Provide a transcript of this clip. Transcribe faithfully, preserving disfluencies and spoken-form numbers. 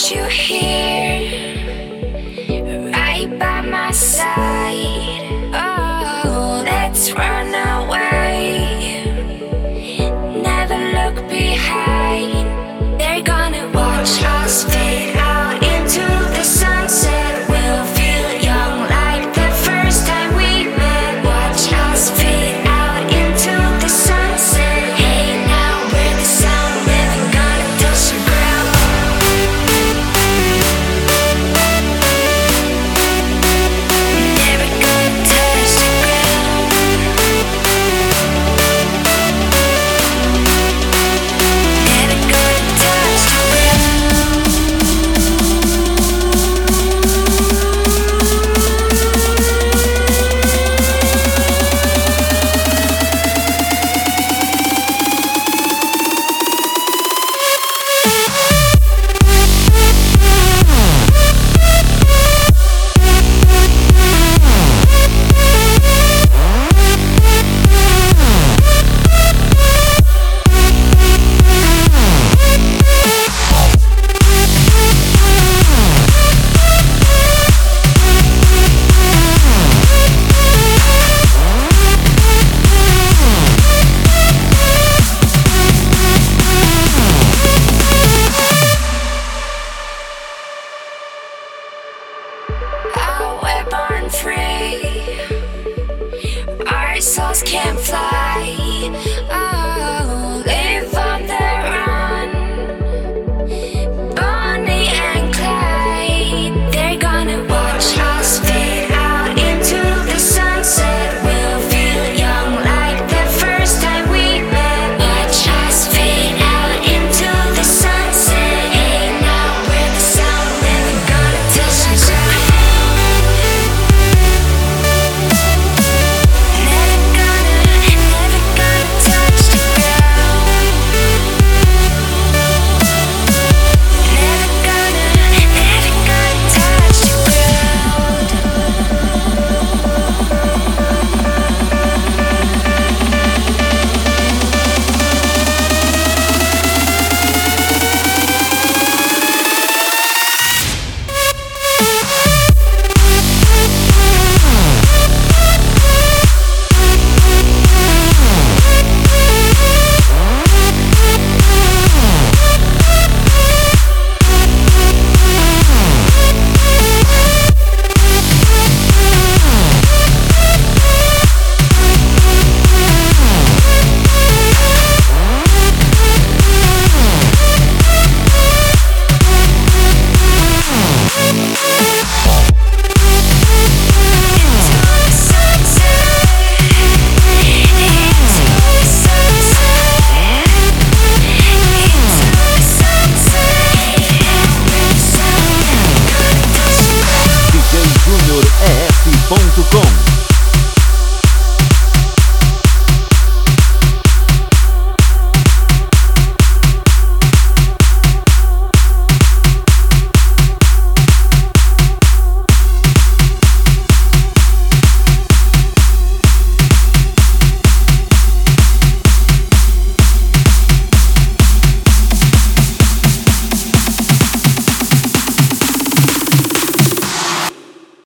want you here, right by my side. Oh, let's run away, never look behind. They're gonna watch us fade out into the sunset. We'll feel young like the first time we met. Watch us fade out into the sunset. Hey, now we're the sound, never gonna touch the ground. Never gonna touch the ground. Never gonna touch the we're born free, our souls can fly. Oh, live on the run, Bonnie and Clyde. They're gonna watch us fade out into the sunset. We'll feel young like the first time we met. Watch us fade out into the sunset. Hey, now we're the sound, never gonna touch the ground. Never gonna, never gonna touch the ground. Never gonna, never gonna touch the ground. D J Junior E F ponto com